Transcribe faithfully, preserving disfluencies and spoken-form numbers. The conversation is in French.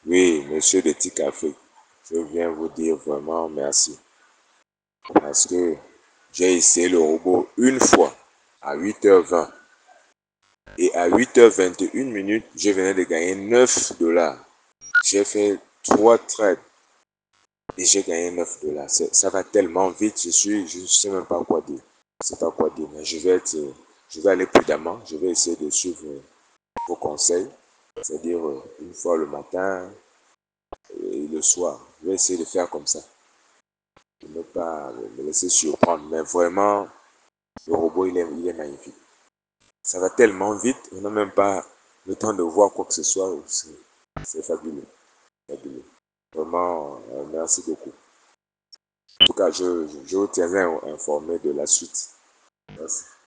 Oui, monsieur de Ticafé, je viens vous dire vraiment merci. Parce que j'ai essayé le robot une fois à huit heures vingt. Et à huit heures vingt et une minutes, je venais de gagner neuf dollars. J'ai fait trois trades et j'ai gagné neuf dollars. Ça va tellement vite, je suis, je ne sais même pas quoi dire. Je ne sais pas quoi dire, mais je vais être, je vais aller prudemment. Je vais essayer de suivre vos conseils. C'est-à-dire une fois le matin et le soir. Je vais essayer de faire comme ça. Ne pas me laisser surprendre. Mais vraiment, le robot, il est, il est magnifique. Ça va tellement vite, on n'a même pas le temps de voir quoi que ce soit. C'est fabuleux, fabuleux. Vraiment, euh, merci beaucoup. En tout cas, je, je, je vous tiendrai informé de la suite. Merci.